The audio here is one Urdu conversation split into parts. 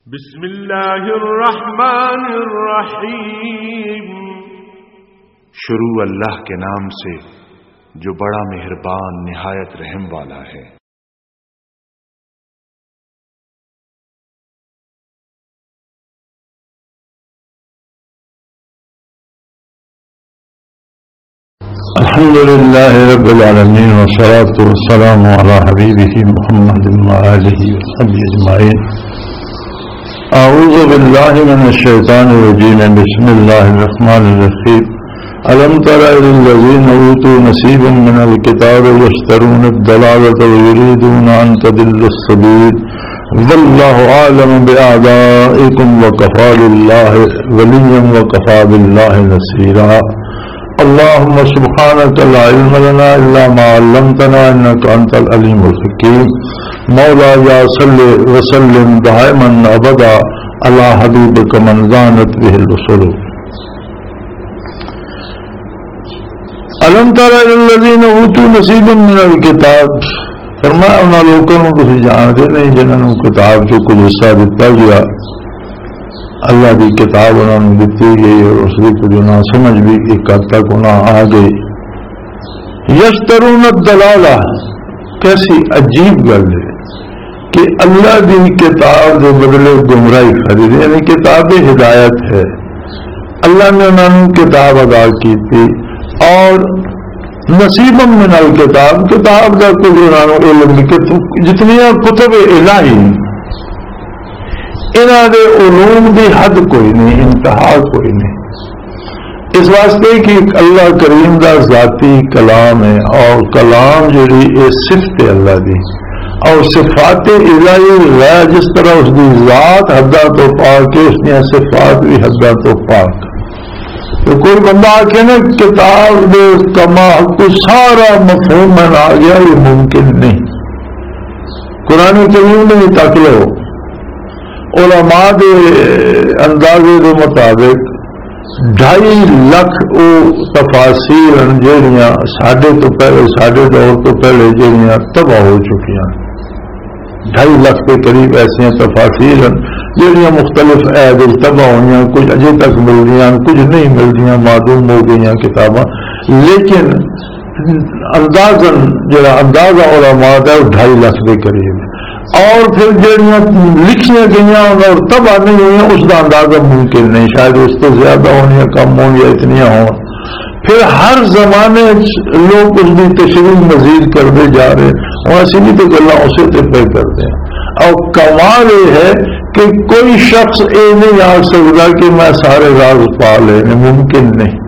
بسم اللہ الرحمن الرحیم، شروع اللہ کے نام سے جو بڑا مہربان نہایت رحم والا ہے۔ الحمدللہ رب العالمین والصلاة والسلام علی حبیبہ محمد وآلہ وصحبہ اجمعین۔ اعوذ باللہ من الشیطان الرجیم، بسم اللہ الرحمن الرحیم۔ الم تر الی الذین اوتوا نصیبا من الکتاب یشترون الضلالۃ ویریدون ان تضلوا السبیل واللہ اعلم باعدائکم وکفی باللہ ولیا وکفی باللہ نصیرا۔ اللهم سبحانك لا علم لنا إلا ما علمتنا إنك أنت العليم الحكيم۔ مولاي صل وسلم دائما أبدا على حبيبك من زانت به الرسل۔ ألم تر إلى الذين أوتوا نصيبا من الكتاب، فرمایا انہاں لوگوں کو تسی جانتے نہیں جنہاں نے کتاب جو کچھ حصہ دتا گیا، اللہ کی کتاب انہوں نے دیتی گئی اور اس کی کچھ نہ سمجھ بھی ایک حد تک انہیں آ گئی۔ یشترون الضلالہ، کیسی عجیب گل ہے کہ اللہ کی کتاب کے بدلے گمراہی خریدے، یعنی کتاب ہدایت ہے، اللہ نے انہوں نے کتاب ادا کی تھی اور نصیبا من الکتاب، کتاب کا کچھ انہوں نے علم جتنی کتب الہی انہاں دے علوم دی حد کوئی نہیں، انتہا کوئی نہیں، اس واسطے کہ اللہ کریم دا ذاتی کلام ہے اور کلام جڑی یہ صفت ہے اللہ دی، اور صفات الہی غیر جس طرح اس دی ذات حداں تو پاک ہے، اس نے صفات بھی حداں تو پاک۔ تو کوئی بندہ آکے نا کتاب دے کما کو سارا مفہوم میں آ گیا، یہ ممکن نہیں۔ قرآن کریم میں تک لو علماء دے اندازے دے مطابق 2.5 لاکھ او تفاسیر جہاں ساڈے تو پہلے، ساڈے دور تو پہلے جہاں تباہ ہو چکی ہیں، 2.5 لاکھ کے قریب ایسے تفاسیر جہاں مختلف عہد تباہ ہوئی، کچھ اجے تک مل رہی، کچھ نہیں مل رہی، معدوم ہو گئی کتاباں، لیکن اندازاً جڑا اندازہ علماء ہے وہ 2.5 لاکھ کے قریب، اور پھر جہاں لکھیاں گئی اور تباہ نہیں ہوئی اس کا اندازہ ممکن نہیں، شاید اس سے زیادہ ہونی کم ہوں یا اتنی ہوں۔ پھر ہر زمانے لوگ اس کی تشریح مزید کرتے جا رہے ہیں، اور اسی بھی تو گلا اسے پہ کرتے ہیں، اور کمال یہ ہے کہ کوئی شخص یہ نہیں آ سکتا کہ میں سارے راز پا لے، ممکن نہیں۔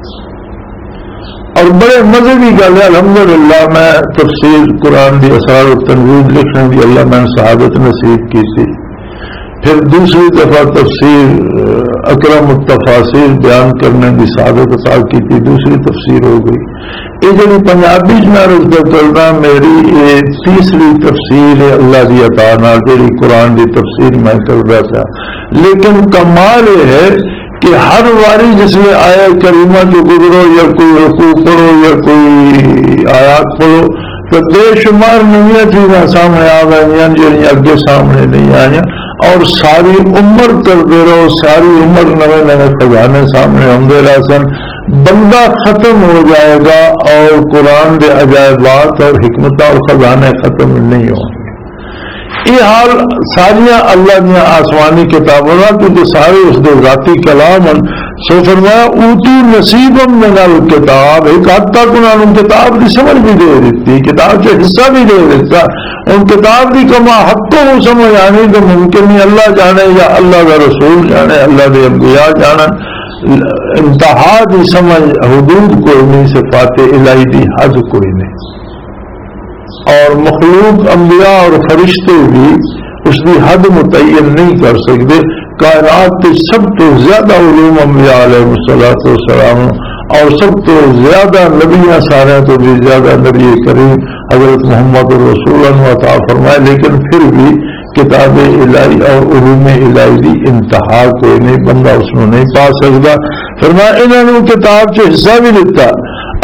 اور بڑے مزے کی گل ہے، الحمدللہ میں تفسیر قرآن کی اسرار و تنویر لکھنے کی اللہ میں سعادت نصیب کی تھی، پھر دوسری دفعہ تفسیر اکرم التفاسیر بیان کرنے کی سعادت عطا کی تھی، دوسری تفسیر ہو گئی۔ یہ جو پنجابی میں رکھتا چلنا میری یہ تیسری تفسیر ہے اللہ کی عطا نال، جی قرآن کی تفسیر میں کر رہا تھا، لیکن کمال یہ ہے کہ ہر واری جس میں آیا کریمہ جو گزرو یا کوئی رکوع پڑھو یا کوئی آیات پڑھو تو بے شمار نئی چیزیں سامنے آ گئی جی اگے سامنے نہیں آئی، اور ساری عمر کرتے رہو، ساری عمر نئے نئے خزانے سامنے آتے رہ سن، بندہ ختم ہو جائے گا اور قرآن کے عجائبات اور حکمت اور خزانے ختم نہیں ہوں گے۔ یہ حال ساریا اللہ دیا آسمانی کتابوں کا، کیونکہ سارے اس کے ذاتی کلام ہیں، سو فرمایا اوتو نصیبا من الکتاب، ایک حد تک انہوں نے کتاب کی سمجھ بھی دے دیتی، کتاب سے حصہ بھی دے دیتا، ان کتاب کی کما حق کو سمجھ آنے تو ممکن نہیں، اللہ جانے یا اللہ کا رسول جانے، اللہ کے انبیاء جانے، انتہا کی سمجھ حدود کوئی نہیں، صفات الہی کی حد کوئی نہیں، اور مخلوق انبیاء اور فرشتے بھی اس کی حد متعین نہیں کر سکتے۔ کائنات کے سب تو زیادہ علوم انبیاء علیہ الصلوۃ والسلام، اور سب تو زیادہ نبیاں سارے تو بھی زیادہ نبی کریم حضرت محمد رسول اللہ عطا فرمائے، لیکن پھر بھی کتاب الہی اور علوم الہی کی انتہا کوئی نہیں، بندہ اس میں نہیں پا سکتا۔ فرمایا انہوں نے کتاب سے حصہ بھی دیتا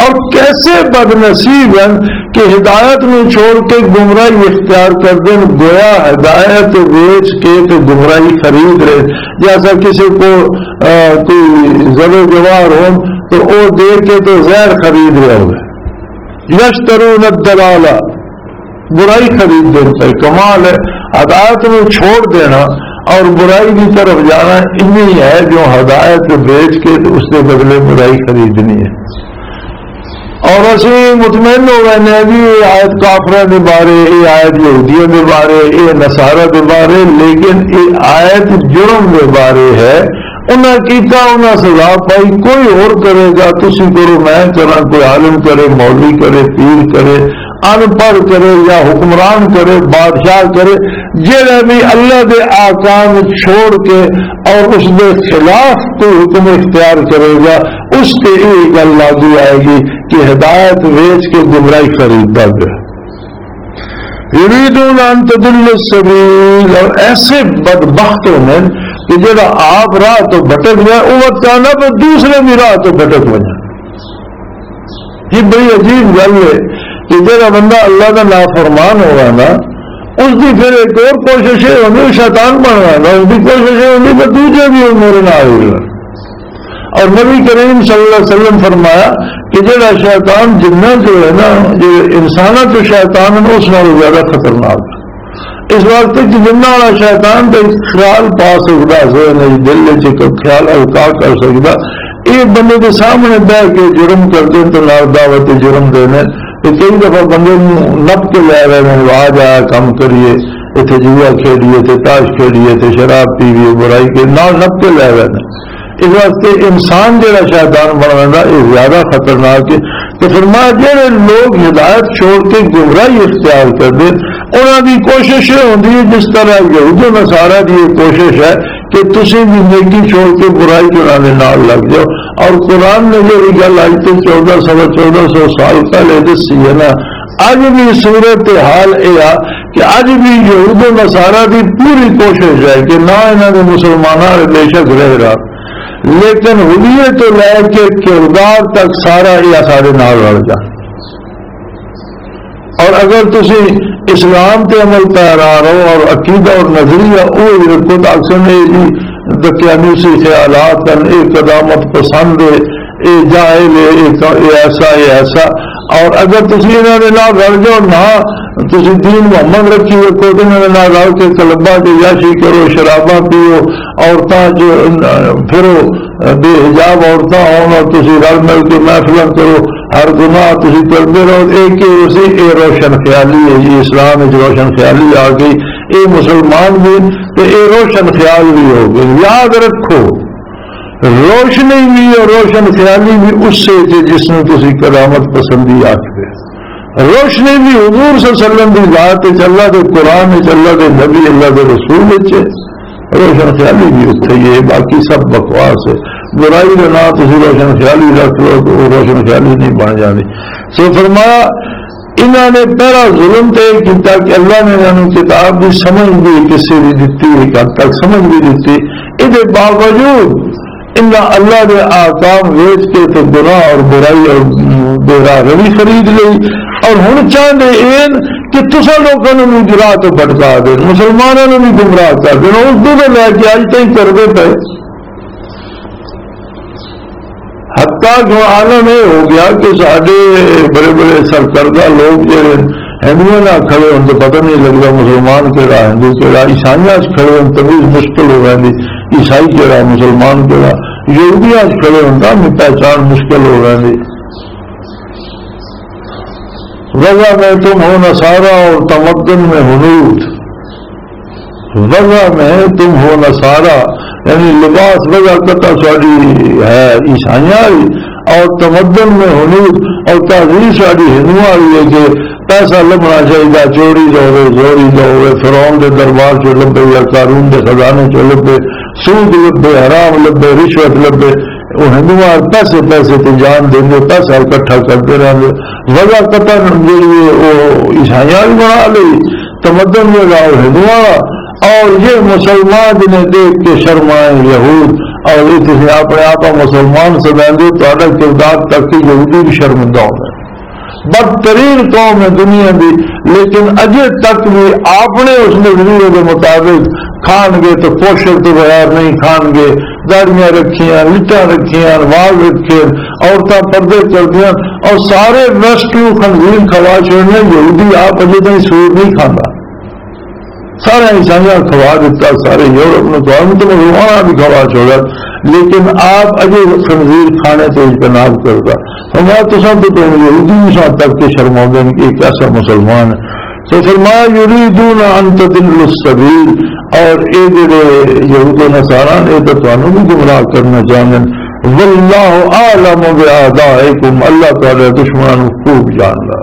اور کیسے بد نصیب ہیں کہ ہدایت میں چھوڑ کے گمراہی اختیار کر دیں. گویا ہدایت بیچ کے تو گمراہی خرید رہے. جیسا کسی کو کوئی زر و جوار ہو تو وہ دے کے تو زہر خرید رہے ہوگا. یشترون الدلالہ، برائی خرید دیتا ہے. کمال ہے ہدایت میں چھوڑ دینا اور برائی کی طرف جانا. انہی ہے جو ہدایت بیچ کے تو اس کے بدلے برائی خریدنی ہے. اور اسی مطمئن ہو گئے نے بھی یہ آیت کافرہ کے بارے، یہ آیت یہودیوں کے بارے، یہ نصارہ کے بارے، لیکن یہ آیت جرم کے بارے ہے. انہیں کیتا انہیں سزا پائی. کوئی اور کرے گا تسی کرو، میں کرا، کوئی عالم کرے، مولوی کرے، پیر کرے، ان پڑھ کرے یا حکمران کرے، بادشاہ کرے، جہاں بھی اللہ دے آکام چھوڑ کے اور اس کے خلاف کوئی حکم اختیار کرے گا اس کے یہ گل لاگو آئے گی کہ ہدایت ویچ کے گمراہی خریدا گیا. یریدون ان تضلوا السبیل، اور ایسے بدبختوں نے کہ جڑا آپ راہ تو بھٹک گیا وہ چاہنا تو دوسرے بھی راہ تو بھٹک گیا. یہ بڑی عجیب گل ہے کہ جڑا بندہ اللہ کا نافرمان ہوگا نا اس کی پھر ایک اور کوششیں ہونی شیطان بنوانا، اس کی کوششیں ہونی تو دوسرے بھی میرے نہ آئے گا. اور نبی کریم صلی اللہ علیہ وسلم فرمایا کہ جڑا شیطان جنہ جو ہے نا جو انسانہ جو شیطان ہے اس نال زیادہ خطرناک ہے. اس وقت کہ جنہ والا شیطان تو خیال پا سکتا ہے دل چ خیال ہلکا کر سکتا. یہ بندے کے سامنے بہ کے جرم کرتے تو نال دعوت جرم دینے. کئی دفعہ بندے نپ کے لے رہے ہیں، آ جایا کام کریے، اتنے جوا کھیلیے تھے، تاش کھیلیے تھے، شراب پیویے، برائی کے نال نپ کے لے رہے ہیں. اس واسطے انسان جہاں شیطان بن رہا یہ زیادہ خطرناک ہے. تو فرمایا جہے لوگ ہدایت چھوڑ کے گمراہی اختیار کر دیں انہوں کی کوشش یہ ہوتی ہے جس طرح یہود و نصارہ کی یہ کوشش ہے کہ تسی بھی نیکی چھوڑ کے برائی کے نال لگ جاؤ. اور قرآن نے یہ گل آج تو 1400 سال پہلے دسی ہے نا. اج بھی صورت حال یہ کہ اج بھی یہود و نصارہ کی پوری کوشش ہے کہ نہ انہوں نے مسلمانوں بے شک رہ رہا لیکن ہولیے تو لے کے کردار تک سارا یہ سارے نال رل جائے. اور اگر تسی اسلام تے عمل پیرا رہو اور عقیدہ اور نظریہ وہ رکھو تو اکثر دقیانوسی خیالات یہ قدامت پسند ہے، یہ جاہل ہے، یہ ایسا یہ ایسا. اور اگر تسی انہوں نے نہ رل جاؤ نہ تسی دین محمد رکھی رکھو تو انہوں نے نہ رل کے کلبا جو یاشی کرو، شراباں پیو، عورتاں جو پھرو بے حجاب عورتاں ہوں اور تسی رل مل کے محفل کرو، ہر گناہ تسی کرتے رہو. ایک یہ روشن خیالی ہے. یہ اسلام روشن خیالی آ گئی. یہ مسلمان بھی تو یہ روشن خیال بھی ہو گئے. یاد رکھو روشنی بھی اور روشن خیالی بھی اس سے جس نے تسی کرامت پسندی آخر. روشنی بھی حضور صلی اللہ علیہ وسلم کی ذات ہے، اللہ کے قرآن ہے، اللہ کے نبی، اللہ کے رسول ہے. روشن خیالی بھی اتنے ہی ہے، باقی سب بکواس ہے. برائی کا نام تھی روشن خیالی رکھ لو تو وہ روشن خیالی نہیں بن جانی. سو فرمایا انہوں نے پہلا ظلم تو یہ کیا کہ اللہ نے انہوں کتاب بھی سمجھ بھی کسی بھی دیتی، ایک حد تک سمجھ بھی دیتی. اس باوجود انہیں اللہ کے آکام ویچ کے تو گناہ اور برائی اور بے راہ روی خرید لی. اور ہوں چاہتے این کہ تصا لوگوں نے بھی گراہ تو بھٹکا دیں، مسلمانوں نے بھی گمراہ کر دیں. اس کو لے کے اج تک کرتے پے. حتیٰ جو عالم یہ ہو گیا کہ سارے بڑے بڑے سرکردہ لوگ جو ہندوؤں نہ کھڑے ہوں تو پتہ نہیں لگتا مسلمان کہڑا ہندو کہڑا. عیسائیاں کھڑے ہوں تمیز مشکل ہو رہی، عیسائی کہڑا مسلمان کہڑا. یہودیاں کھڑے ہوں تو پہچان مشکل ہو رہی. وجہ میں تم ہو نصارہ اور تمدن میں ہنود. وجہ میں تم ہو نصارہ یعنی لباس وجہ قطع ساری ہے عیسائیاں اور تمدن میں ہنود اور تہذیب ساری ہندو والی ہے کہ پیسہ لبنا چاہیے، چوری دو زوری دو، فرعون کے دربار چ لبے یا قارون کے خزانے چ لبے، سود لبے، حرام لبے، رشوت لبے. وہ ہندو پیسے پیسے تو جان دیں گے، پیسہ اکٹھا کرتے رہیں گے. وجہ قطع جی وہ عیسائیاں بھی بنا لی، تمدن میں گاؤ ہندو. اور یہ مسلمان جنہیں دیکھ کے شرمائے یہود اور یہ تھی اپنے آپ مسلمان سمجھ دو تو کردار تک کہ یہودی بھی شرمندہ ہوتا ہے. بدترین قوم ہے دنیا کی، لیکن اجے تک بھی اپنے اس نظریے کے مطابق کھان گے تو پوشک تو بغیر نہیں کھان گے، داڑیاں رکھیاں، لٹاں رکھیاں، وال رکھے، عورتیں پردے کر دیا، اور سارے ویسٹ کو خنزیر کھوا چھوڑنے. یہودی آپ اجے تک سور نہیں کھانا، سارے عیسائیاں کھوا دیتا، سارے یورپ نے تو مسلمانوں بھی کھوا چھوڑا، لیکن آپ اجے خنزیر کھانے تو اجتناب کرتا. ہمارا تو سب تو یہودی بھی ساتھ تک کے شرما دیں کہ ایک ایسا مسلمان ہے. تو فرمایا یریدون ان تضلوا السبیل، اور اے جڑے یہود و نصارا نے تو تانوں بھی گمراہ کرنا چاہتے، واللہ اعلم باعدائکم، اللہ تعالی دشمنوں خوب جاندا.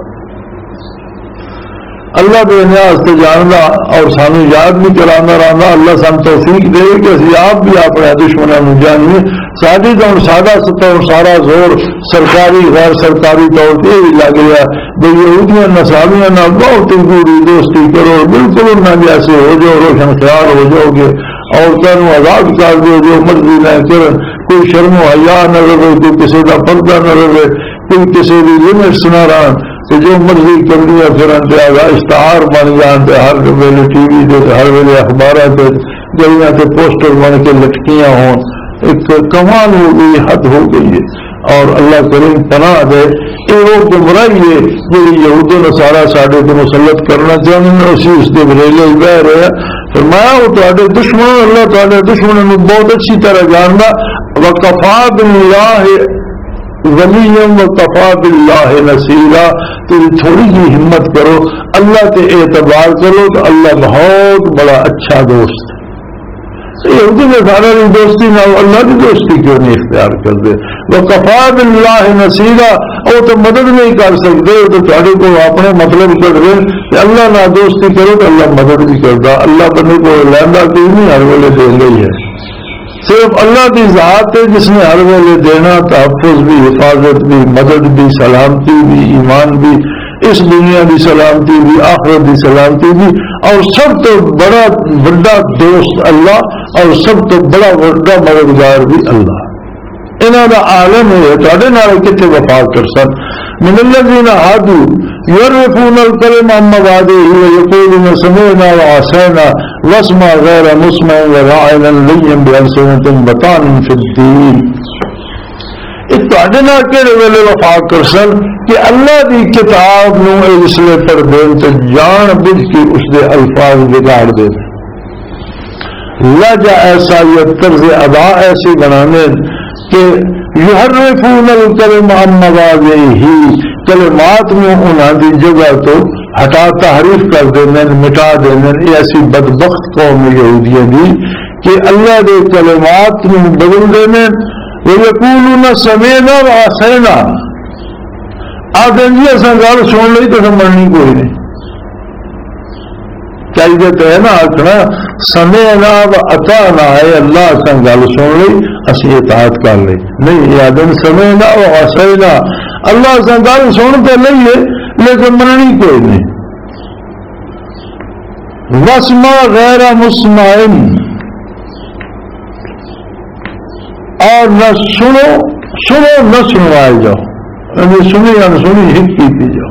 اللہ بے نیاز سے جاننا اور سانو یاد بھی کرانا رہنا. اللہ سان توفیق دے کہ اسی آپ بھی اپنے دشمنوں جانیے. ساری تو سارا زور سرکاری غیر سرکاری طور پہ بھی لگ رہا بھائی یہودیاں نصابیاں نہ بہت پوری دوستی کرو، بالکل نہ جیسے ہو جاؤ، روشن خیال ہو جاؤ گے، عورتوں آزاد کر دو جو مرضی نہ کرن، کوئی شرم و حیا نہ رہے، کوئی کسی کا پردہ نہ رہے، کوئی کسی کی لمٹس نہ رہن، تو جو مرضی کر دیا پھر اشتہار بن جان، ہر ویلے ٹی وی دے، ہر ویلے اخبارات گلیاں سے پوسٹر بن کے لٹکیاں ہوں. ایک کمال ہو گئی، حد ہو گئی ہے. اور اللہ کریم پناہ دے کہ وہ گمراہی ہے جو یہود و نصارا ساڈے کو مسلط کرنا چاہتے ہیں، اسی اس کے بریلے بہ رہے. فرمایا وہ تھوڑے دشمن، اللہ تعالی دشمنوں بہت اچھی طرح جاننا. وکفا باللہ ولیم وکفا باللہ نصیرا، تو تھوڑی جی ہمت کرو، اللہ کے اعتبار کرو تو اللہ بہت بڑا اچھا دوست. یہودی میں سارا کی دوستی نہ اللہ کی دوستی کیوں نہیں اختیار کر دے. وکفا باللہ نصیرا، وہ تو مدد نہیں کر سکتے، تو تھوڑے کو اپنے مطلب کر دے کہ اللہ نہ دوستی کرو تو اللہ مدد بھی کرتا. اللہ بندے کو لینا کوئی نہیں، ہر ویلے دے گئی ہے. صرف اللہ کی ذات ہے جس نے ہر ویلے دینا، تحفظ بھی، حفاظت بھی، مدد بھی، سلامتی بھی، ایمان بھی، اس دنیا کی سلامتی بھی، آخرت کی سلامتی بھی، اور سب تو بڑا دوست اللہ، اور سب تو بڑا مددگار بھی اللہ. انہوں کا عالم ہے تھوڑے نال کتنے وفا کر سن. من الذین ہادوا یحرفون الکلم عن مواضعہ ویقولون سمعنا وعصینا واسمع غیر مسمع وراعنا لیا بألسنۃ بطانا فی الدین. نال کہڑے ویلے وفا کر سن کہ اللہ کی کتاب نو اس لیے پڑھ دین تو جان بوجھ کے اس کے الفاظ بگاڑ دے. لہجہ ایسا یا طرز ادا ایسی بنانے کہ یحرفون الکلم عن مواضعہ، کلمات میں انہوں کی جگہ تو ہٹا تحریف کر دینے، مٹا دینے. ایسی بدبخت قوم یہودیہ دی کہ اللہ کے کلمات میں بدل دینے. ویقولون سمعنا وعصینا، آدھے جی ایسا گل سن لی تو سمجھنی کوئی نہیں. چاہیے تو ہے نا آخنا سمعنا واطعنا، ہے اللہ ایسا گل سن لی اسی اطاعت کر لی. نہیں یہ آدم سمعنا وعصینا، اللہ ایسا گل سن تو لئیے لیکن مننی کوئی نہیں. واسمع غیر مسمع، اور نہ سنو نہ سنوائے جاؤ، یعنی سنی یا نہ سنی ہٹ کی جاؤ.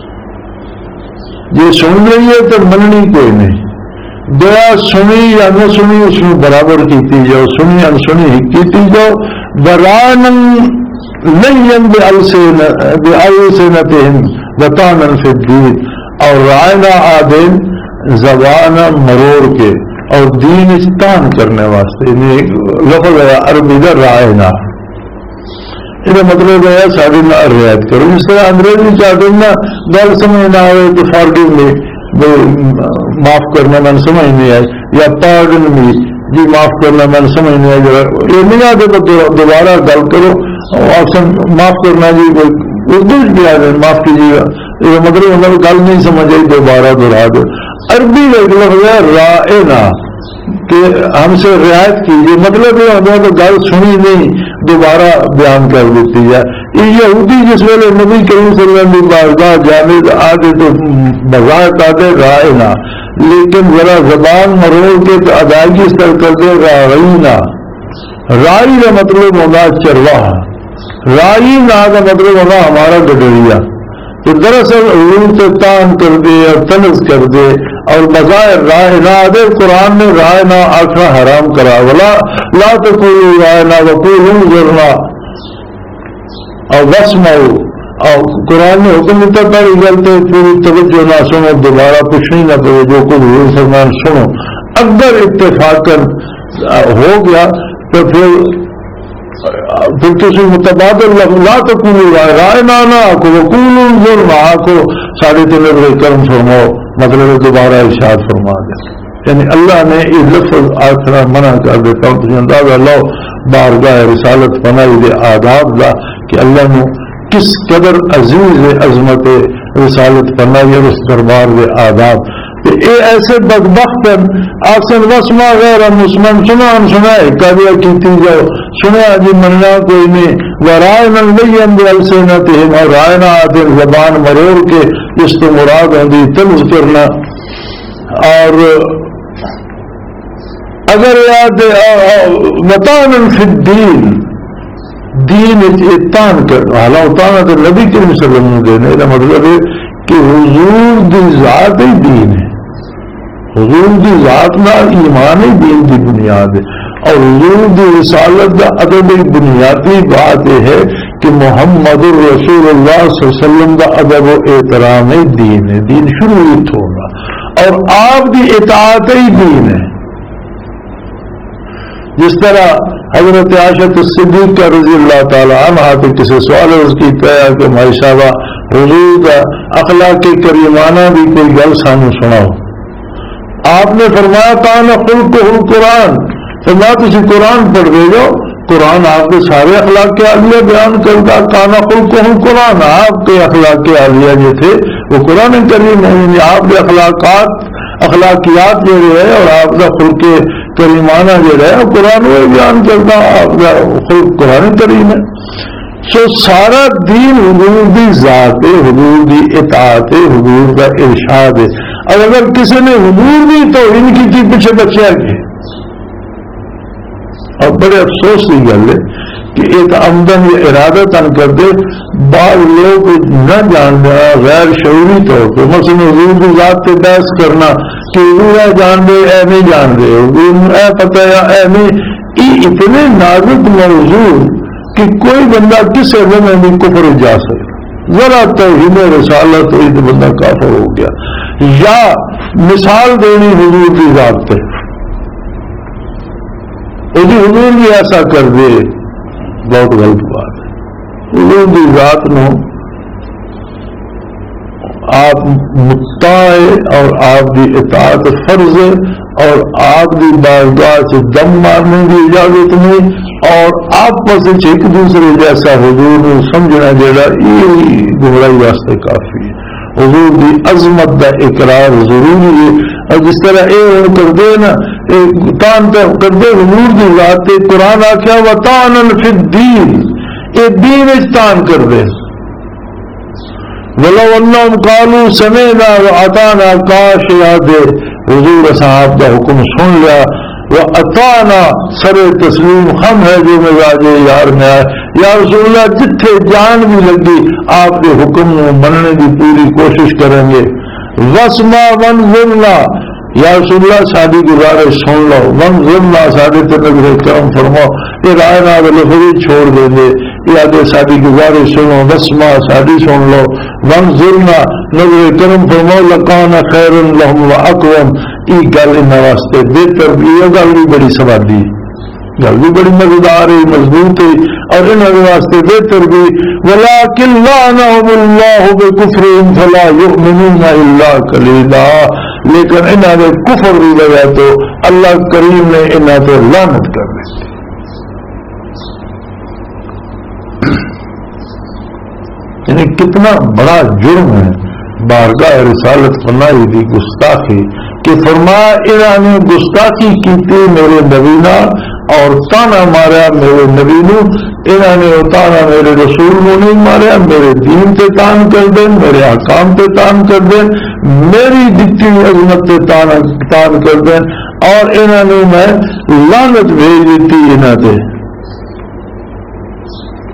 یہ سن رہی ہے تو مننی کوئی نہیں. دیا سنی یا نہ سنی اس میں برابر کی جاؤ، سنی یا نہ سنی ہٹ کی جاؤ. برانن لین بألسنتہم بطانا فی الدین، اور رائنا آدم زبان مروڑ کے اور دین استان کرنے واسطے. لفظ ہے عربی کا رائنا، یہ مطلب ہے ساری نہ رعایت کرو. اس طرح انگریزی چاہتے ہیں گل سمجھ نہ آئے تو فارگیو می، معاف کرنا میں نے سمجھ نہیں آئی، یا پارڈن می، جی معاف کرنا میں نے سمجھ نہیں آئی. یہ نہیں آتے تو دوبارہ گل کرو، آپشن معاف کرنا جی اردو بھی آ جائے معاف کیجیے گا، یہ مطلب انہوں نے گل نہیں سمجھ آئی دوبارہ دہرا دو. عربی کا ایک لفظ ہے رائنا کہ ہم سے رعایت کیجیے، مطلب یہ ہوتا ہے تو گل سنی نہیں دوبارہ بیان کر دیتی ہے. یہ یہودی جس ویلے نبی کریم صلی اللہ علیہ وسلم بارگاہ جانے آتے تو بغیر آتے رائنا، لیکن ذرا زبان مروڑ کے تو ادائیگی سر کر دے رائنا. رائی کا مطلب ہوگا چرواہا، رائی نا کا مطلب ہوگا ہمارا گڈریا. تو دراصل حضور سے تان کر دے اور تنز کر دے اور بظاہر رائے نہ دے. قرآن نے رائے نہ آخنا حرام کرا، ولا لا تقولوا رائے نہ وقولوا انظرنا اور واسمعوا. اور قرآن نے حکم دیتا تھا غلطی پوری توجہ نہ سنو، دوبارہ پوچھنی نہ کرو، جو کچھ حضور فرمان سنو. اگر اتفاقاً ہو گیا تو پھر کسی متبادل لا تقولوا رائے نہ آکو وقولوا انظرنا آکو ساڑھے تین کرم فرماؤ، مطلب دوبارہ ارشاد فرما دے. یعنی اللہ نے یہ لفظ آخر منع کر دیتا ہوں. تجھے اندازہ لو بارگاہ رسالت پناہی دے آداب دا کہ اللہ نے کس قدر عزیز عظمت رسالت پناہی اور اس دربار دے آداب. اے ایسے بدبخت آسن وسما غیر مسلم سنا کبھی کی جاؤ سنا جی مننا کوئی نہیں. ورائے نہ السنتہم اور رائے نہ آتے زبان مروڑ کے جس تو مراد ہوندی طنز کرنا. اور اگر یاد وطانا فی الدین دین اتان کر حالا اتانا تو نبی کریم صلی اللہ علیہ وسلم دینے کا مطلب ہے کہ حضور دی ذات ہی دین ہے. حضور دی ذات نہ ایمان ہی دین کی بنیاد ہے. اور حضور دی رسالت کا ادب بنیادی بات یہ ہے کہ محمد رسول اللہ صلی اللہ علیہ وسلم کا ادب و احترام ہی دین ہے. دین شروع ہی ہوگا اور آپ کی اطاعت ہی دین ہے. جس طرح حضرت عائشہ صدیقہ رضی اللہ تعالی عنہ پہ کسی سوال عرض کیتا ہے کہ مائی صاحبہ حضور کا اخلاق کریمانہ بھی کوئی گل سانو سناؤ. آپ نے فرمایا کانا خلق القرآن، فرمایا کسی قرآن پڑھ دے جو قرآن آپ کے سارے اخلاق کے عالیہ بیان کرتا. کانا خلق القرآن، آپ کے اخلاق کے عالیہ جو تھے وہ قرآن کریم ہے. یعنی آپ کے اخلاقیات جو ہے اور آپ کا خلق کریمانہ جو ہے قرآن وہ بیان کرتا، آپ کا خلق قرآن کریم ہے. سو سارا دین حضور دی ذات ہے، حضور دی اطاعت ہے، حضور کا ارشاد ہے. اور اگر کسی نے حضور دی تو ان کی پیچھے بچیا گئے. اور بڑے افسوس کی گل ہے کہ ایک آمدن یا ارادہ تن کر دے بعض لوگ نہ جاننا غیر شعوری طور پہ مثلا حضور کی ذات پہ بحث کرنا کہ حضور اے جان دے اے نہیں جان دے، حضور اے پتہ یا اے نہیں. یہ اتنے نازک موضوع کہ کوئی بندہ کس عزم میں بھی کفر جا سکے. ذرا توہین رسالت ہوئی تو بندہ کافر ہو گیا. یا مثال دینی حضور کی ذات پہ حضور بھی ایسا کر دے بہت غلط بات ہے. حضور کی ذات نو آپ مطاع اور آپ کی اطاعت فرض ہے اور آپ کی بارگاہ سے دم مارنے کی اجازت نہیں اور آپس ایک دوسرے جیسا حضور نے سمجھنا جڑا یہ گمراہی واسطے کافی ہے. حضور کی عظمت کا اقرار ضروری ہے. اور جس طرح یہ کرتے نا تان کرتے حضور کی ذات قرآن آخیا وطانا فی الدین، یہ دین تان کر دے. ولو انہم قالوا سمعنا واطعنا، کاش یاد حضور صاحب کا حکم سن لیا واطعنا سر تسلیم ہم ہے جو مزاج یار میں آئے. یا رسول اللہ جتھے جان بھی لگی آپ کے حکم مننے کی پوری کوشش کریں گے. وسما وانظرنا، یا رسول اللہ ساری گزارش سن لو. وانظرنا سارے تنظر کرم فرماؤ. یہ رائے نہ لفظ چھوڑ دیں گے، یہ آگے ساری گزارش سنو. وسما ساری سن لو. وانظرنا نظر کرم فرماؤ. لکان خیر لہم واقوم، یہ گل ان واسطے بہتر بھی. یہ گل بھی بڑی سوادی، گل بھی بڑی مزیدار ہے، مضبوط ہے اور ان واسطے بہتر بھی. ولکن لعنہم اللہ بکفرہم فلا یؤمنون الا قلیلا، لیکن انہوں نے کفر بھی لگا تو اللہ کریم نے انہوں تو لعنت کر دی. یعنی کتنا بڑا جرم ہے بارگاہ رسالت پناہی کی گستاخی کہ فرمایا انہوں نے گستاخی کی میرے نبی نال اور تانا ماریا میرے نبی نو. انہوں نے تانا میرے رسول نو نہیں ماریا، میرے دین تے تان کر دیں، میرے حکام تے تان کر دیں، میری دتی عظمت تے تان کر دیں. اور انہوں نے میں لعنت بھیج دیتی انہوں نے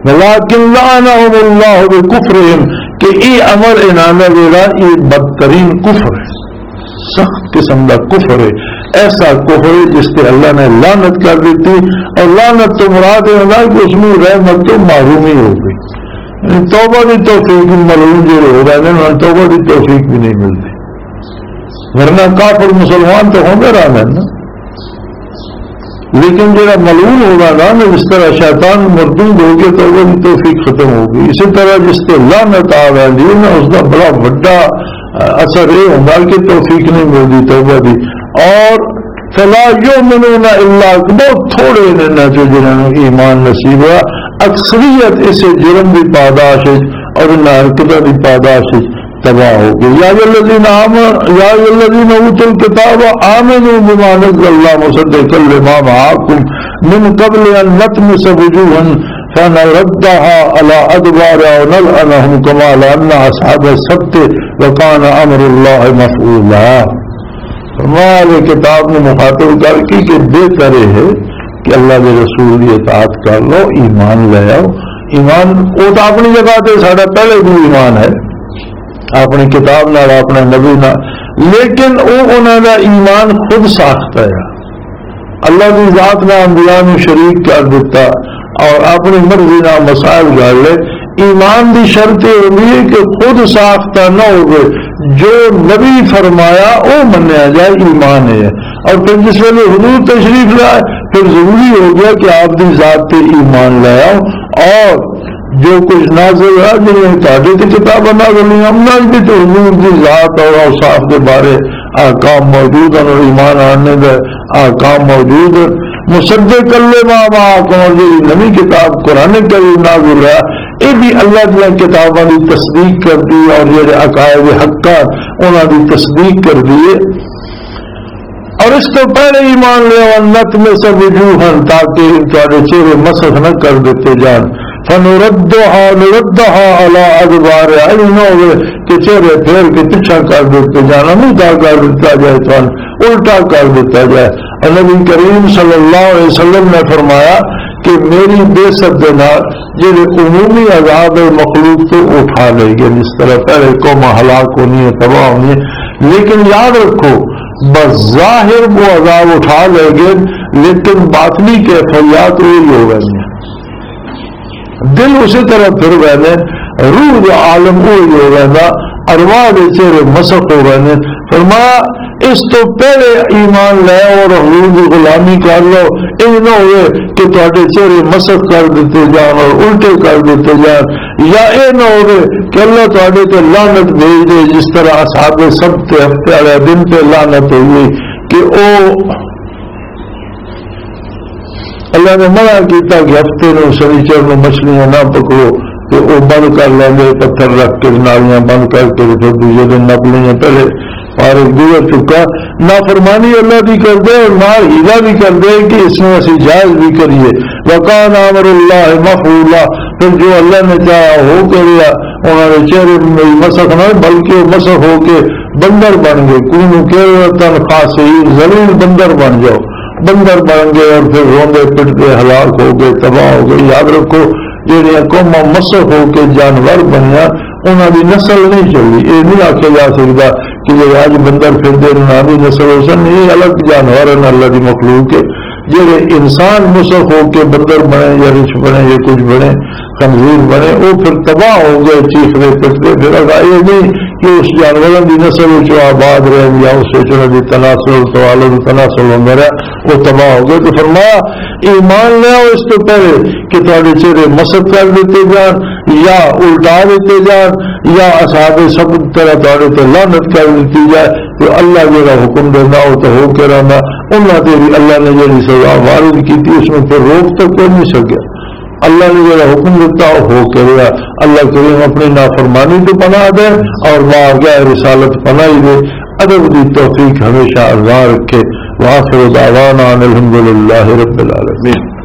ولكن لعنهم اللہ بکفرہم کہ یہ امر انہوں نے یہ بدترین کفر ہے، سخت قسم کا کفر ہے، ایسا کفر ہے جس سے اللہ نے لعنت کر دیتی، اور لعنت تو مراد ہے کہ اس میں رحمت تو معرومی ہو گئی، توبہ کی توفیق ملعون جو ہو رہے ہیں توبہ کی توفیق بھی نہیں ملتی، ورنہ کافر مسلمان تو ہوں گے رہنا نا، لیکن جڑا ملعون ہوگا نا جس طرح شیطان مردود ہو کے توبہ کی توفیق ختم ہوگی، اسی طرح جس سے لعنت آ رہی ہے نا اس کا بڑا بڑا اثر یہ ہوگا کہ توفیق نہیں ملتی توبہ کی، اور فلا یؤمنون الا بہت تھوڑے نے جو جنہوں نے ایمان نصیب ہوا، اکثریت اسے جرم کی پاداش اور حرکتوں کی پاداش تباہ ہو گئی۔ یا الذین اوتوا الکتاب آمنوا بما نزل اللہ مصدقا لما معکم من قبل ان نطمس وجوہا فنردها على ادبارها ونلعنهم كما لعن اصحاب السبت وكان امر الله مفعولا۔ ہمارے کتاب میں مخاطب کر کی کہ بہتر ہے کہ اللہ کے رسول کی اطاعت کر لو، ایمان لے آؤ، ایمان وہ تو اپنی جگہ تے ساڈا پہلے بھی ایمان ہے اپنی کتاب نال اپنے نبی نال، لیکن وہ انہوں کا ایمان خود ساختہ ہے، اللہ کی ذات نہ انبیاء میں شریک کر دیتا اور اپنی مرضی نہ مسائل کر لے۔ ایمان کی شرط یہ ہوئی ہے کہ خود ساختہ نہ ہو، جو نبی فرمایا وہ منیا جائے، ایمان ہے، اور پھر جس ویلے حضور تشریف لائے پھر ضروری ہو گیا کہ آپ کی ذات پہ ایمان لے آؤ، اور جو کچھ نازل ہے جنہیں تاڑی کی کتاب نازل ہوئی ہم ناز بھی تو حضور کی ذات اور اوصاف کے بارے احکام موجود ہیں اور ایمان آنے کے احکام موجود ہیں۔ مصدق لما معکم اور جو نئی کتاب قرآن کریم نازل ہے یہ بھی اللہ کی کتابوں کی تصدیق کر دی، اور جو عقائد حقہ انہوں کی تصدیق کر دی، اور اس تو پہلے ایمان لے نت میں سب وجوہن تاکہ تھوڑے چہرے مسخ نہ کر دیتے جان، نردها على ادبارها نہ ہوئے کہ چہرے پھیر کے پیچھا کر دیتے جانا، منہ کر دیتا جائے تو الٹا کر دیتا جائے۔ اور نبی کریم صلی اللہ علیہ وسلم نے فرمایا کہ میری بے ست جن عمومی عذاب مخلوق تو اٹھا لے گے، جس طرح پہلے قوم ہلاک ہونی ہے، تباہ ہونی ہے، لیکن یاد رکھو بظاہر وہ عذاب اٹھا لے گے لیکن باطنی کیفیات وہی ہو گئی ہیں، دل اسی طرح پھر گئے، روح عالم وہی ہو گئے، ارواح کے چہرے مسخ ہو گئے۔ فرمایا اس تو پہلے ایمان لے اور حضور کی غلامی کر لو، یہ نہ ہوئے کہ تھوڑے چہرے مسخ کر دیتے جان اور الٹے کر دیتے جان، یا یہ نہ ہوئے کہ اللہ تھوڑے تے لعنت بھیج دے جس طرح اصحاب سبت ہفتے والے دن پہ لعنت ہوئی کہ او اللہ نے منع کیتا کہ ہفتے میں شنیچر میں مچھلیاں نہ پکڑو، کہ وہ بند کر لیں گے، پتھر رکھ کے نالیاں بند کر کے پھر دوسرے دن نکلیاں پہلے اور گزر چکا، نافرمانی اللہ بھی کر دے اور مال ہیلا بھی کر دے کہ اس میں اسی جائز بھی کریے۔ وکان امر اللہ مفعولا، پھر جو اللہ نے چاہا ہو کریا، انہوں نے چہرے میں مسخ نہ بلکہ مسخ ہو کے بندر بن گئے، کونوا قردۃ خاسئین، ضرور بندر بن جاؤ، بندر بن گئے اور پھر روندے پٹتے ہلاک ہو گئے، تباہ ہو گئے۔ یاد رکھو جہاں قوما مسخ ہو کے جانور بنیا انہوں کی نسل نہیں چلی، یہ نہیں آخیا جا سکتا کہ جو آج بندر پھر دے نہ بھی نسل ہو سن، یہ الگ جانور ہیں اللہ کی مخلوق کے، جہے انسان مسخ ہو کے بندر بنے یا رچھ بنے یا کچھ بنے خنزیر بنے، وہ پھر تباہ ہو گئے چیختے پھرتے، پھر یہ نہیں کہ اس جانوروں کی نسل جو آباد رہے یا اس سے تناسل توالد تناسل ہو میرا وہ تباہ ہو گئے۔ تو فرمایا ایمان لے آؤ اس تو پہلے کہ تھوڑے چہرے مسخ کر دیتے جان یا الٹا دیتے جان یا اصحاب سب طرح تھوڑے تے لعنت کر دیتی جائے، تو اللہ جا حکم دینا ہو تو ہو کے رہنا، انہوں نے بھی اللہ نے جی سزا وارد کی تھی اس میں پھر روک تو کوئی نہیں سکیا، اللہ نے جا حکم دیتا ہو کے رہا۔ اللہ کریم اپنی نافرمانی تو پناہ دے اور واقعہ رسالت پناہ دے، ادب کی توفیق ہمیشہ اللہ رکھے۔ وآخر دعوانا الحمدللہ رب العالمین۔